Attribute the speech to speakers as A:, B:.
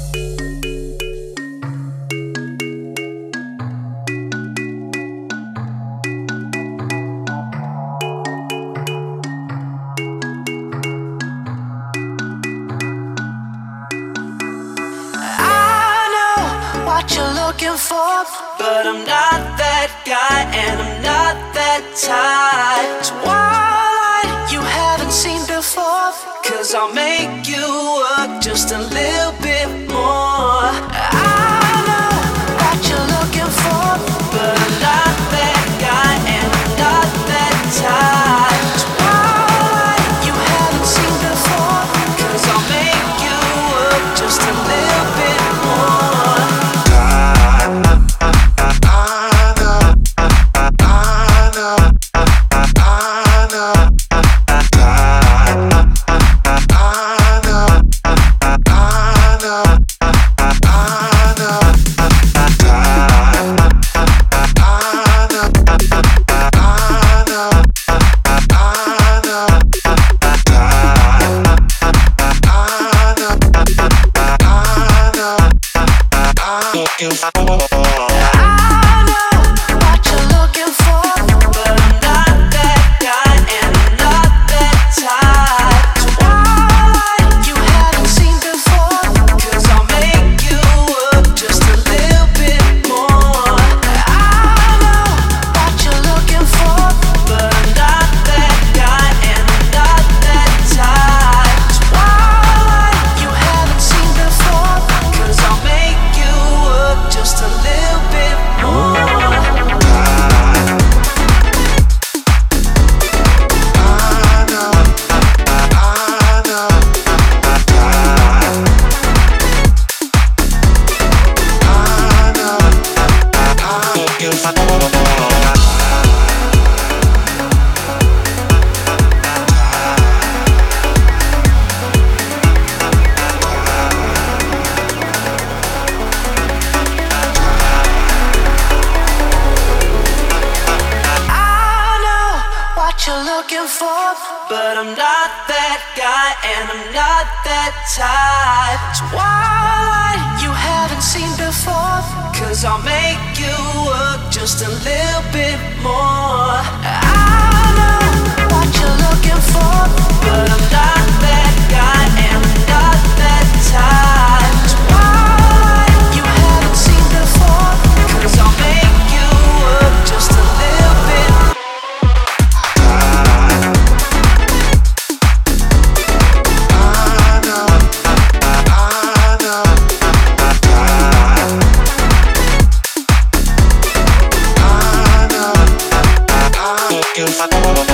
A: What you're looking for, but I'm not that guy and I'm not that type. Twilight you haven't seen before, 'cause I'll make you work just a little bit more. I know what you're looking for, but I'm not that guy and I'm not that type. Twilight you haven't seen before, 'cause I'll make you work just a little bit more. But I'm not that guy and I'm not that type. Twilight you haven't seen before, 'cause I'll make you work just a little bit more. I know what you're looking for, but I'm not that guy and I'm not that type. Twilight you haven't seen before, 'cause I'll make you work just a little bit more.
B: You